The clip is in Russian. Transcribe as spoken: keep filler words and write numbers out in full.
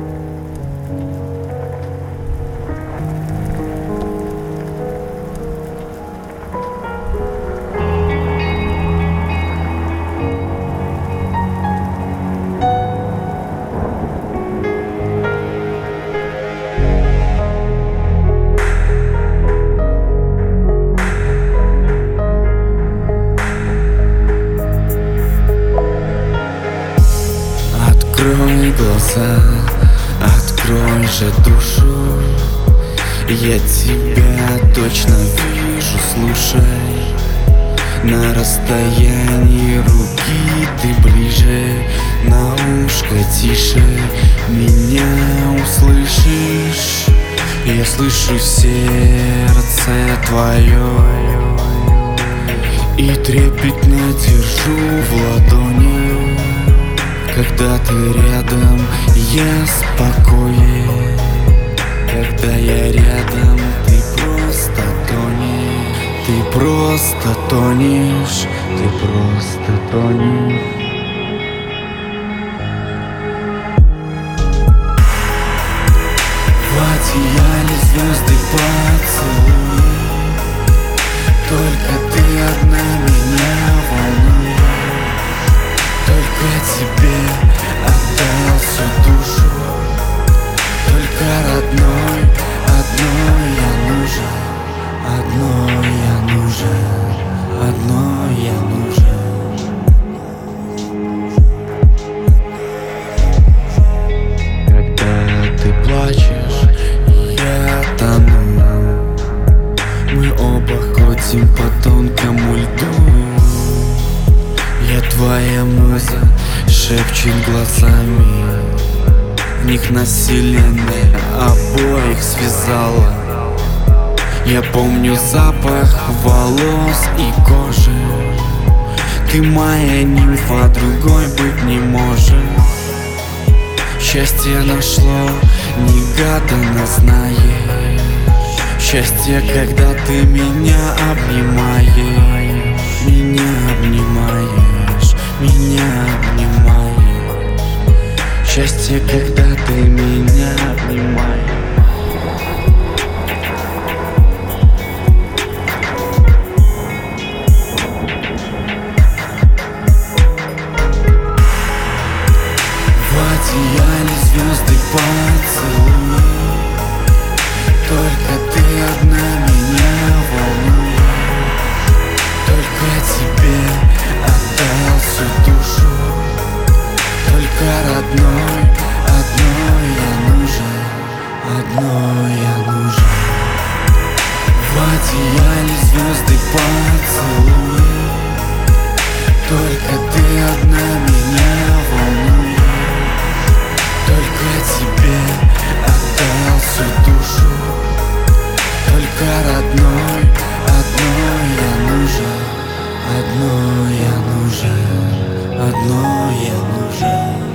Открой глаза, открой же душу. Я тебя точно вижу, слушай. На расстоянии руки ты ближе, на ушко тише меня услышишь. Я слышу сердце твое и трепетно держу в ладони. Когда ты рядом, я спокоен. Когда я рядом, ты просто тонешь. Ты просто тонешь, ты просто тонешь. В одеяле звезды поцелуй. Только ты одна меня волнует. Только тебе отдал всю душу. Только родной, одной я нужен. Одной я нужен, одной я нужен. Когда ты плачешь, я тону. Мы оба ходим по тонкому льду. Я твоя муза, шепчет глазами. В них нас вселенная обоих связала. Я помню запах волос и кожи. Ты моя нимфа, другой быть не может. Счастье нашло, негаданно знаешь. Счастье, когда ты меня обнимаешь. Меня обнимаешь, меня обнимаешь. Счастье, когда ты меня обнимаешь. В одеяле звезды поцелуй. Только ты одна меня волнует. Только тебе отдал всю душу. Только родной, одной я нужен. Одной я нужен. В одеяле звезды поцелуй. Только ты одна меня волнует. Только тебе отдал всю душу. Только родной, одной я нужен. Одной я нужен, одной я нужен.